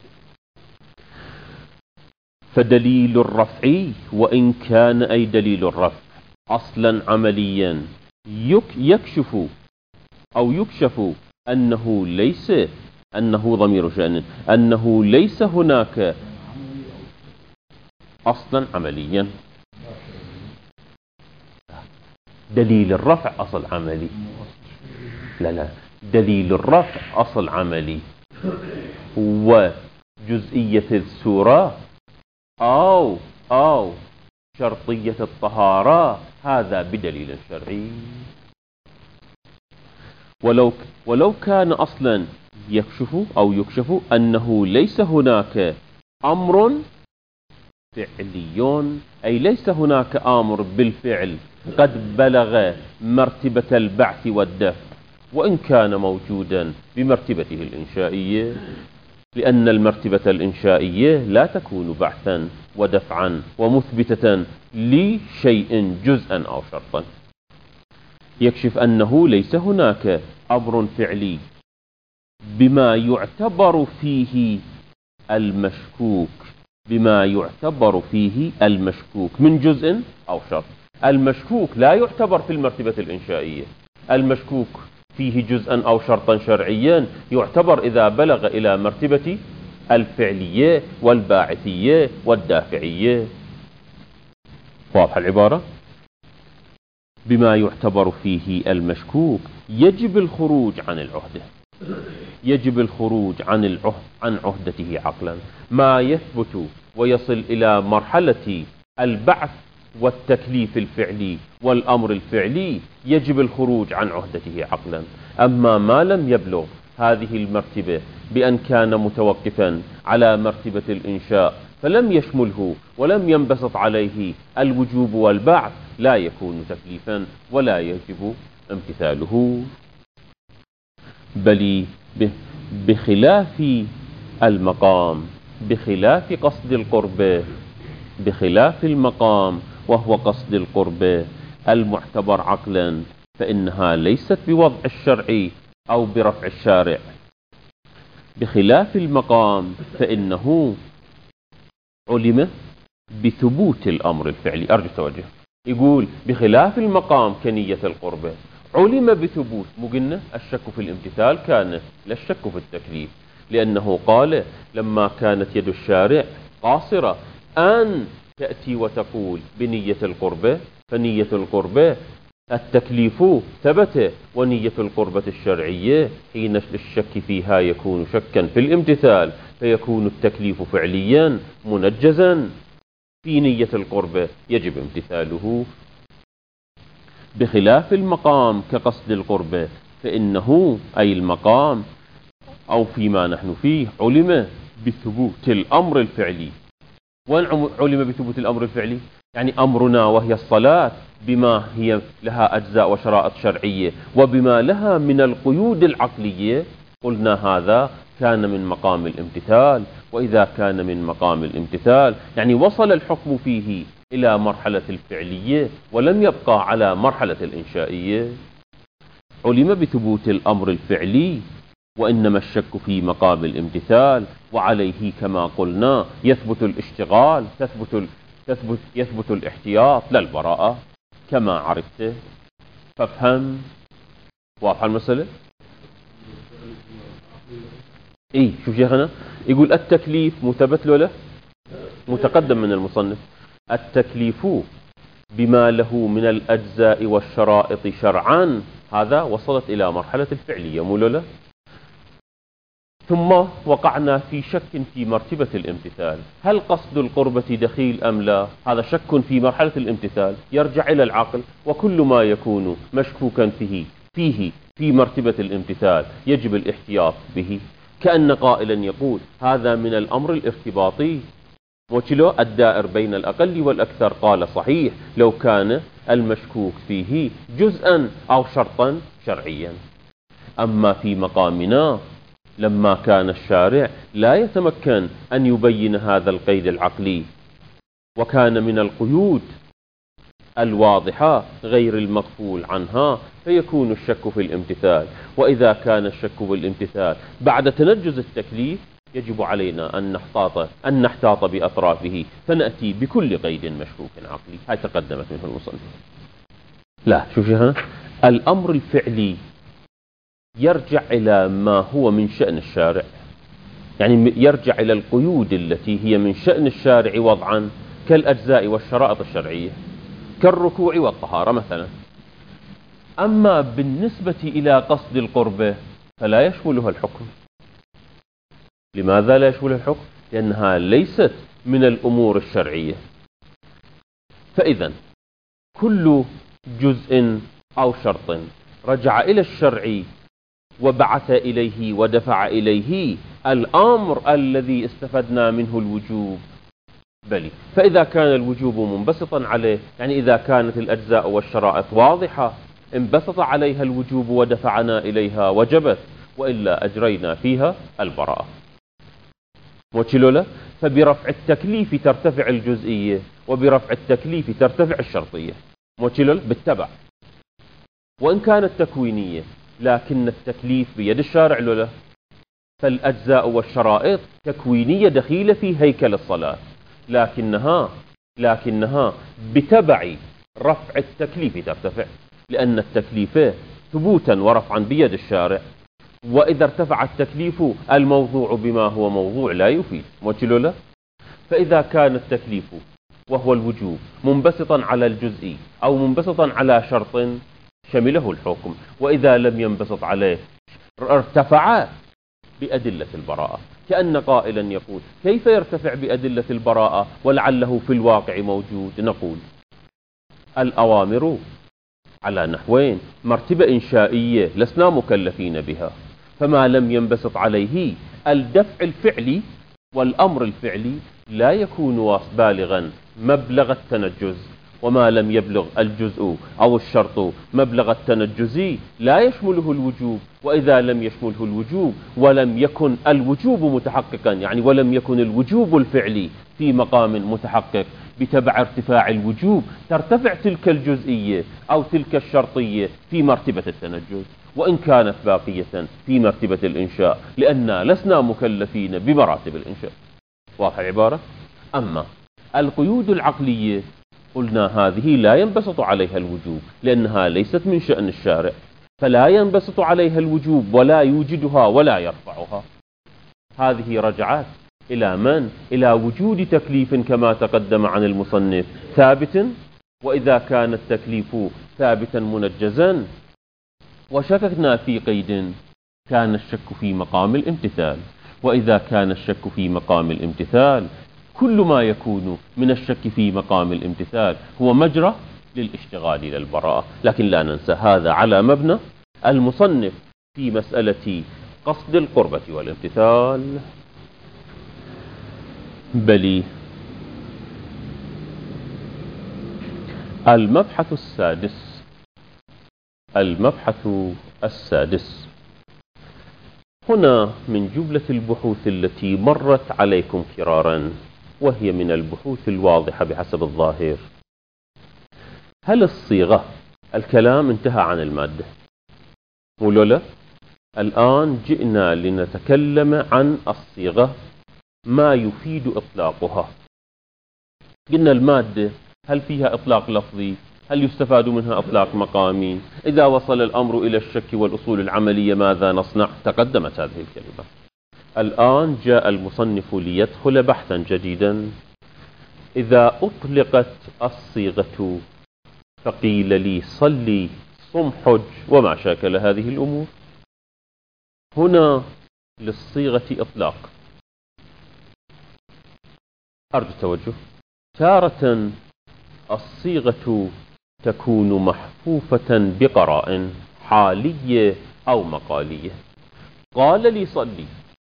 فدليل الرفع وإن كان أي دليل الرفع أصلا عمليا يكشف أو يكشف أنه ليس، أنه ضمير شأن، أنه ليس هناك أصلا عمليا. دليل الرفع أصل عملي، لا دليل الرفع أصل عملي، وجزئية السورة أو شرطية الطهارة هذا بدليل شرعي. ولو كان أصلا يكشف أنه ليس هناك أمر فعلي، أي ليس هناك أمر بالفعل قد بلغ مرتبة البعث والدفع، وإن كان موجودا بمرتبته الإنشائية، لأن المرتبة الإنشائية لا تكون بعثا ودفعا ومثبتة لشيء جزءا أو شرطا. يكشف أنه ليس هناك أمر فعلي بما يعتبر فيه المشكوك، بما يعتبر فيه المشكوك من جزء أو شرط. المشكوك لا يعتبر في المرتبة الإنشائية، المشكوك فيه جزءا أو شرطا شرعيا يعتبر إذا بلغ إلى مرتبة الفعلية والباعثية والدافعية. واضح العبارة؟ بما يعتبر فيه المشكوك يجب الخروج عن العهدة، يجب الخروج عن عهدته عقلا. ما يثبت ويصل إلى مرحلة البعث والتكليف الفعلي والأمر الفعلي يجب الخروج عن عهدته عقلا. أما ما لم يبلغ هذه المرتبة بأن كان متوقفا على مرتبة الإنشاء فلم يشمله ولم ينبسط عليه الوجوب والبعث لا يكون تكليفا ولا يجب امتثاله. بل بخلاف المقام، بخلاف قصد القربة، بخلاف المقام وهو قصد القربة المعتبر عقلا، فإنها ليست بوضع الشرع أو برفع الشارع. بخلاف المقام فإنه علم بثبوت الأمر الفعلي. أرجو التوجه. يقول بخلاف المقام كنية القربة علم بثبوت، مو قلنا الشك في الامتثال كان لا الشك في التكليف، لأنه قال لما كانت يد الشارع قاصرة أن تأتي وتقول بنية القربة، فنية القربة التكليف ثبت، ونية القربة الشرعية حين الشك فيها يكون شكا في الامتثال، فيكون التكليف فعليا منجزا في نية القربة يجب امتثاله. بخلاف المقام كقصد القربة فإنه أي المقام أو فيما نحن فيه علم بثبوت الأمر الفعلي. وين علم بثبوت الأمر الفعلي؟ يعني أمرنا وهي الصلاة بما هي لها أجزاء وشرائط شرعية وبما لها من القيود العقلية، قلنا هذا كان من مقام الامتثال. وإذا كان من مقام الامتثال يعني وصل الحكم فيه إلى مرحلة الفعلية ولم يبقى على مرحلة الإنشائية، علم بثبوت الأمر الفعلي، وإنما الشك في مقام الامتثال، وعليه كما قلنا يثبت الاشتغال، يثبت الاحتياط لا البراءة كما عرفت. فافهم. واضحة المسألة؟ شوف شيخنا يقول التكليف مثبت له متقدم من المصنف. التكليف بما له من الأجزاء والشرائط شرعا، هذا وصلت إلى مرحلة الفعلية مو له. ثم وقعنا في شك في مرتبة الامتثال، هل قصد القربة دخيل أم لا؟ هذا شك في مرحلة الامتثال يرجع إلى العقل، وكل ما يكون مشكوكا فيه في مرتبة الامتثال يجب الاحتياط به. كأن قائلا يقول هذا من الأمر الارتباطي، وشلو الدائر بين الأقل والأكثر. قال صحيح لو كان المشكوك فيه جزءا أو شرطا شرعيا. أما في مقامنا لما كان الشارع لا يتمكن أن يبين هذا القيد العقلي، وكان من القيود الواضحة غير المغفول عنها، فيكون الشك في الامتثال. وإذا كان الشك بالامتثال بعد تنجز التكليف يجب علينا أن نحتاط بأطرافه، فنأتي بكل قيد مشكوك عقلي. هاي تقدمت منه المصنف. لا شوف شيخنا، الأمر الفعلي يرجع إلى ما هو من شأن الشارع، يعني يرجع إلى القيود التي هي من شأن الشارع وضعا، كالأجزاء والشرائط الشرعية كالركوع والطهارة مثلا. أما بالنسبة إلى قصد القربة فلا يشملها الحكم. لماذا لا يشملها الحكم؟ لأنها ليست من الأمور الشرعية. فإذا كل جزء أو شرط رجع إلى الشرع وبعث إليه ودفع إليه الأمر الذي استفدنا منه الوجوب بلي. فإذا كان الوجوب منبسطا عليه، يعني إذا كانت الأجزاء والشرائط واضحة انبسط عليها الوجوب ودفعنا إليها وجبت، وإلا أجرينا فيها البراءة. موتشلولا. فبرفع التكليف ترتفع الجزئية، وبرفع التكليف ترتفع الشرطية. موتشلولا بالتبع، وإن كانت تكوينية لكن التكليف بيد الشارع لولا. فالأجزاء والشرائط تكوينية دخيلة في هيكل الصلاة، لكنها بتبع رفع التكليف ترتفع، لأن التكليف ثبوتا ورفعا بيد الشارع. وإذا ارتفع التكليف الموضوع بما هو موضوع لا يفيد. موتشلولا. فإذا كان التكليف وهو الوجوب منبسطا على الجزء أو منبسطا على شرط شمله الحكم، وإذا لم ينبسط عليه ارتفع بأدلة البراءة. كأن قائلا يقول كيف يرتفع بأدلة البراءة ولعله في الواقع موجود؟ نقول الأوامر على نحوين: مرتبة إنشائية لسنا مكلفين بها، فما لم ينبسط عليه الدفع الفعلي والأمر الفعلي لا يكون بالغا مبلغ التنجز، وما لم يبلغ الجزء أو الشرط مبلغ التنجز لا يشمله الوجوب. وإذا لم يشمله الوجوب ولم يكن الوجوب متحققا، يعني ولم يكن الوجوب الفعلي في مقام متحقق، بتبع ارتفاع الوجوب ترتفع تلك الجزئية أو تلك الشرطية في مرتبة التنجز، وإن كانت باقية في مرتبة الإنشاء، لأننا لسنا مكلفين بمراتب الإنشاء. واضح العبارة؟ أما القيود العقلية قلنا هذه لا ينبسط عليها الوجوب، لأنها ليست من شأن الشارع، فلا ينبسط عليها الوجوب ولا يوجدها ولا يرفعها. هذه رجعت إلى من؟ إلى وجود تكليف كما تقدم عن المصنف ثابت، وإذا كان التكليف ثابتا منجزا وشككنا في قيد كان الشك في مقام الامتثال. وإذا كان الشك في مقام الامتثال كل ما يكون من الشك في مقام الامتثال هو مجرى للاشتغال إلى البراءة. لكن لا ننسى هذا على مبنى المصنف في مسألة قصد القربة والامتثال. بلي المبحث السادس. المبحث السادس هنا من جملة البحوث التي مرت عليكم كرارا، وهي من البحوث الواضحة بحسب الظاهر. هل الصيغة، الكلام انتهى عن المادة ولولا، الآن جئنا لنتكلم عن الصيغة ما يفيد إطلاقها. قلنا المادة هل فيها إطلاق لفظي؟ هل يستفاد منها إطلاق مقامي؟ إذا وصل الأمر إلى الشك والأصول العملية ماذا نصنع؟ تقدمت هذه الكلمة. الآن جاء المصنف ليدخل بحثا جديدا. إذا أطلقت الصيغة فقيل لي صلي، صم، حج، وما شاكل هذه الأمور، هنا للصيغة إطلاق. أرجو التوجه. تارة الصيغة تكون محفوفة بقرائن حالية أو مقالية. قال لي صلي،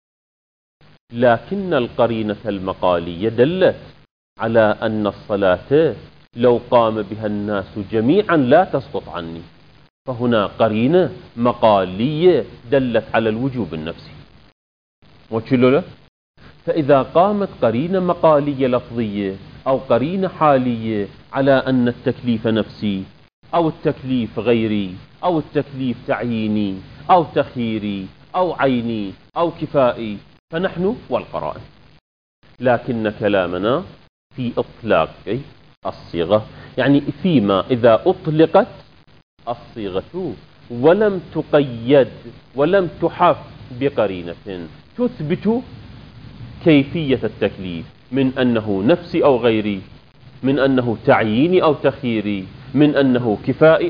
لكن القرينة المقالية دلت على أن الصلاة لو قام بها الناس جميعا لا تسقط عني، فهنا قرينة مقالية دلت على الوجوب النفسي. وشلوله؟ فإذا قامت قرينة مقالية لفظية أو قرينة حالية على أن التكليف نفسي أو التكليف غيري أو التكليف تعييني أو تخييري أو عيني أو كفائي، فنحن والقرائن. لكن كلامنا في إطلاق الصيغة، يعني فيما إذا أطلقت الصيغة ولم تقيد ولم تحف بقرينة تثبت كيفية التكليف من أنه نفسي أو غيري، من أنه تعييني أو تخييري، من أنه كفائي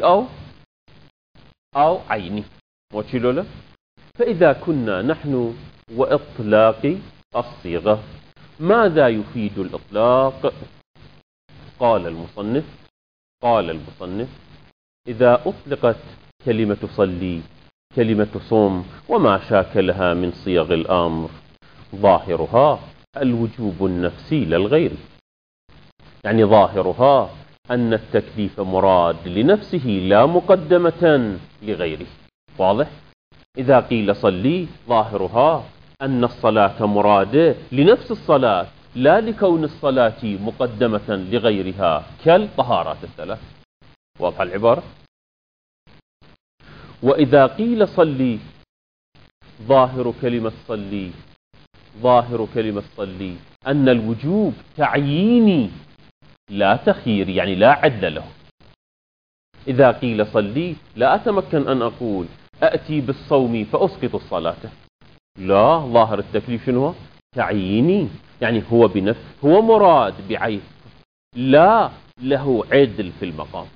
أو عيني. وشلوله؟ فإذا كنا نحن وإطلاق الصيغة، ماذا يفيد الإطلاق؟ قال المصنف إذا أطلقت كلمة صلي، كلمة صوم، وما شاكلها من صيغ الأمر، ظاهرها الوجوب النفسي للغير، يعني ظاهرها أن التكليف مراد لنفسه لا مقدمة لغيره. واضح؟ إذا قيل صلي ظاهرها أن الصلاة مراد لنفس الصلاة لا لكون الصلاة مقدمة لغيرها كالطهارات الثلاث. واضح العبارة؟ وإذا قيل صلي ظاهر كلمة صلي أن الوجوب تعييني لا تخييري، يعني لا عدل له. إذا قيل صلي لا أتمكن أن أقول أأتي بالصوم فأسقط الصلاة، لا، ظاهر التكليف شنو؟ تعييني، يعني هو مراد بعين، لا له عدل في المقام.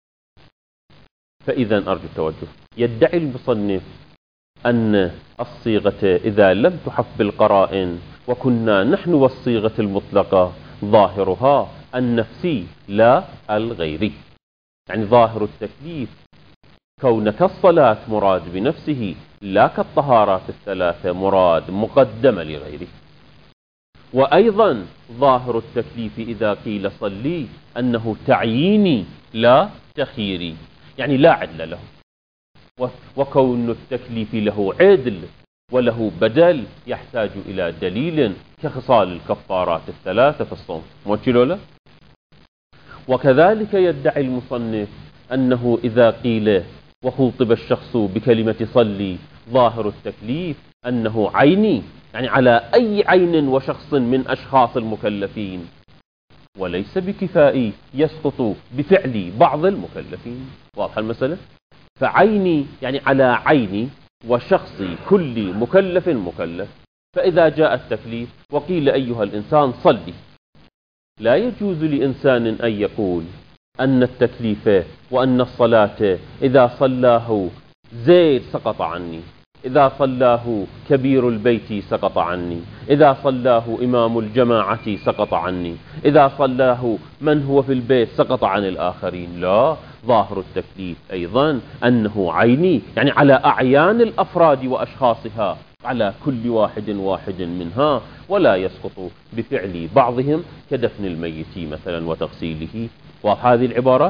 فإذا أرجو التوجه. يدعي المصنف أن الصيغة إذا لم تحف بالقرائن، وكنا نحن والصيغة المطلقة ظاهرها النفسي لا الغيري، يعني ظاهر التكليف كونك الصلاة مراد بنفسه لا كالطهارات الثلاثة مراد مقدمة لغيره. وأيضا ظاهر التكليف إذا قيل صلي أنه تعييني لا تخييري، يعني لا عدل له. وكون التكليف له عدل وله بدل يحتاج إلى دليل كخصال الكفارات الثلاثة في الصوم. موجلوا له؟ وكذلك يدعي المصنف أنه إذا قيل وخوطب الشخص بكلمة صلي ظاهر التكليف أنه عيني، يعني على أي عين وشخص من أشخاص المكلفين، وليس بكفائي يسقط بفعل بعض المكلفين. واضح المسألة؟ فعيني يعني على عيني وشخصي كل مكلف. فإذا جاء التكليف وقيل أيها الإنسان صلي، لا يجوز لإنسان أن يقول أن التكليف وأن الصلاة إذا صلاه زيد سقط عني، إذا صلاه كبير البيت سقط عني، إذا صلاه إمام الجماعة سقط عني، إذا صلاه من هو في البيت سقط عن الآخرين. لا، ظاهر التكليف أيضا أنه عيني، يعني على أعيان الأفراد وأشخاصها، على كل واحد منها، ولا يسقط بفعل بعضهم كدفن الميت مثلا وتغسيله واضح هذه العبارات؟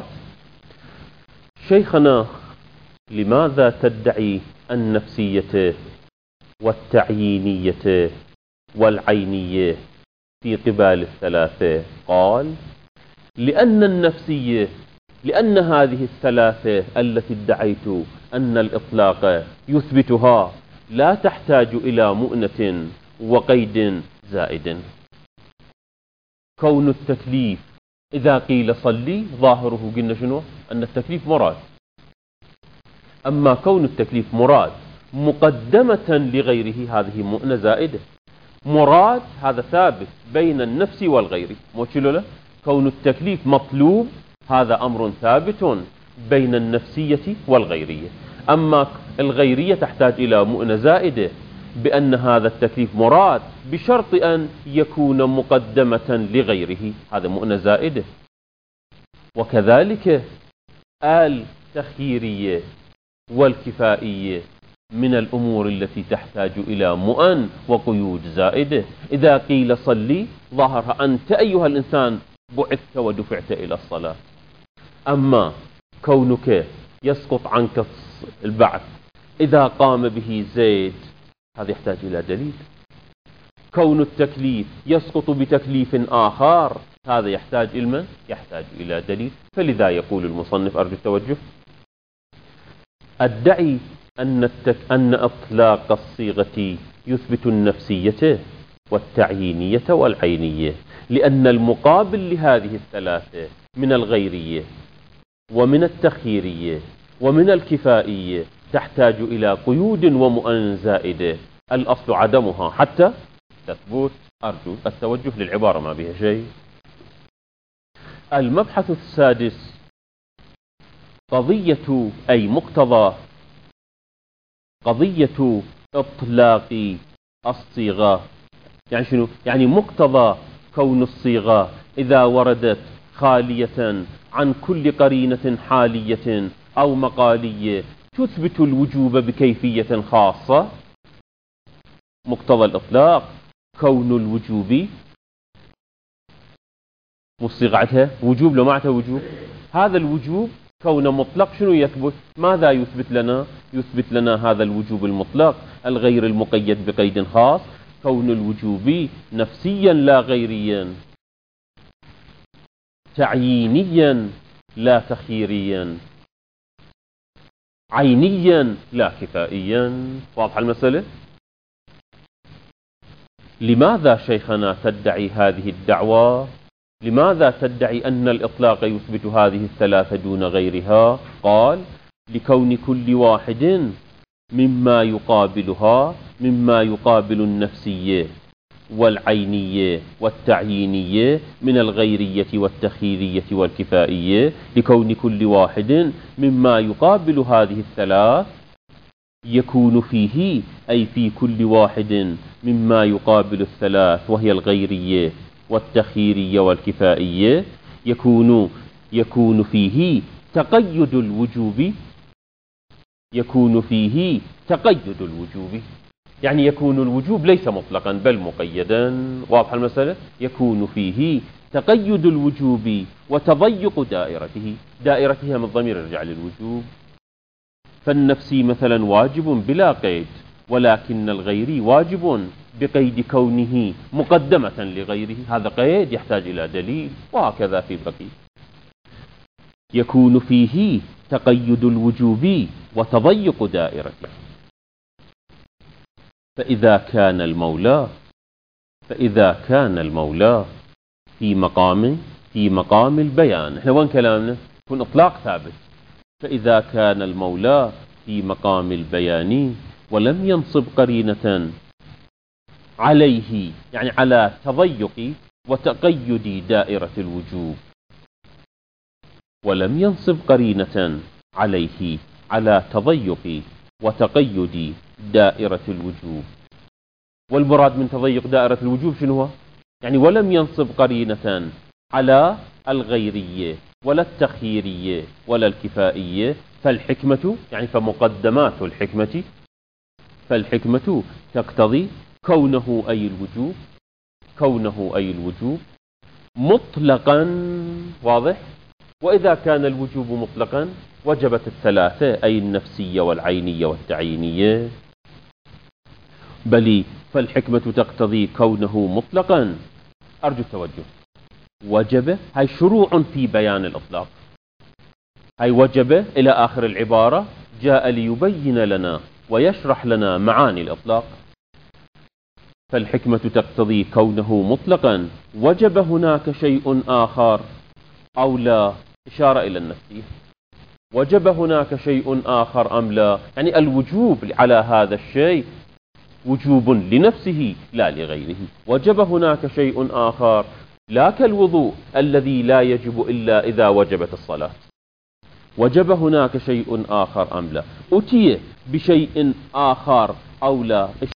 شيخنا لماذا تدعي النفسية والتعيينية والعينية في قبال الثلاثة؟ قال لأن النفسية، لأن هذه الثلاثة التي ادعيت أن الإطلاق يثبتها لا تحتاج إلى مؤنة وقيد زائد. كون التكليف إذا قيل صلي ظاهره قلنا شنو؟ أن التكليف مراد. أما كون التكليف مراد مقدمة لغيره هذه مؤنة زائدة. مراد هذا ثابت بين النفس والغير، له كون التكليف مطلوب هذا أمر ثابت بين النفسية والغيرية. أما الغيرية تحتاج إلى مؤنة زائدة بأن هذا التكليف مراد بشرط أن يكون مقدمة لغيره، هذا مؤنة زائدة. وكذلك التخييرية والكفائية من الأمور التي تحتاج إلى مؤن وقيود زائدة. إذا قيل صلي ظهر أنت أيها الإنسان بعثت ودفعت إلى الصلاة. أما كونك يسقط عنك البعث إذا قام به زيد هذا يحتاج إلى دليل. كون التكليف يسقط بتكليف آخر هذا يحتاج إلى يحتاج إلى دليل. فلذا يقول المصنف أرجو التوجه: أدعي أن إطلاق الصيغة يثبت النفسية والتعيينية والعينية، لأن المقابل لهذه الثلاثة من الغيرية ومن التخييرية ومن الكفائية تحتاج إلى قيود ومؤن زائدة الأصل عدمها حتى تثبت. أرجو التوجه للعبارة ما بها شيء. المبحث السادس قضية أي مقتضى قضية إطلاق الصيغة. يعني شنو؟ يعني مقتضى كون الصيغة إذا وردت خالية عن كل قرينة حالية أو مقالية تثبت الوجوب بكيفية خاصة. مقتضى الإطلاق كون الوجوب مصيغتها وجوب لو معناتها وجوب. هذا الوجوب كونه مطلق شنو يثبت؟ ماذا يثبت لنا؟ يثبت لنا هذا الوجوب المطلق الغير المقيد بقيد خاص كون الوجوب نفسيا لا غيريا، تعيينيا لا تخييريا، عينيا لا كفائيا. واضحة المسألة؟ لماذا شيخنا تدعي هذه الدعوة؟ لماذا تدعي أن الإطلاق يثبت هذه الثلاثة دون غيرها؟ قال لكون كل واحد مما يقابلها، مما يقابل النفسية والعينية والتعيينية من الغيرية والتخييرية والكفائية، لكون كل واحد مما يقابل هذه الثلاث يكون فيه أي في كل واحد مما يقابل الثلاث وهي الغيرية والتخييرية والكفائية يكون فيه تقيد الوجوب. يكون فيه تقيد الوجوب يعني يكون الوجوب ليس مطلقا بل مقيدا. واضح المسألة؟ يكون فيه تقيد الوجوب وتضيق دائرته. دائرتها من الضمير يرجع للوجوب. فالنفسي مثلا واجب بلا قيد، ولكن الغيري واجب بقيد كونه مقدمة لغيره، هذا قيد يحتاج إلى دليل. وهكذا في بقية. يكون فيه تقيد الوجوب وتضيق دائرته. فإذا كان المولى في مقام البيان، احنا وين كلامنا؟ يكون إطلاق ثابت. فإذا كان المولى في مقام البيان ولم ينصب قرينة عليه، يعني على تضيق وتقيد دائرة الوجوب، ولم ينصب قرينة عليه على تضيق وتقيد دائرة الوجوب. والمراد من تضيق دائرة الوجوب شنو هو؟ يعني ولم ينصب قرينة على الغيرية ولا التخييرية ولا الكفائية، فالحكمة يعني فمقدمات فالحكمة تقتضي كونه أي الوجوب مطلقا. واضح؟ وإذا كان الوجوب مطلقا وجبت الثلاثة، أي النفسية والعينية والتعيينية. بل فالحكمة تقتضي كونه مطلقا. أرجو التوجه. وجب هاي شروع في بيان الإطلاق، هاي وجب إلى آخر العبارة جاء ليبين لنا ويشرح لنا معاني الإطلاق. فالحكمة تقتضي كونه مطلقا. وجب هناك شيء آخر أو لا؟ إشارة إلى النفسية. وجب هناك شيء آخر أم لا؟ يعني الوجوب على هذا الشيء وجوب لنفسه لا لغيره. وجب هناك شيء آخر لا كالوضوء الذي لا يجب إلا إذا وجبت الصلاة. وجب هناك شيء آخر أم لا؟ أتي بشيء آخر أو لا؟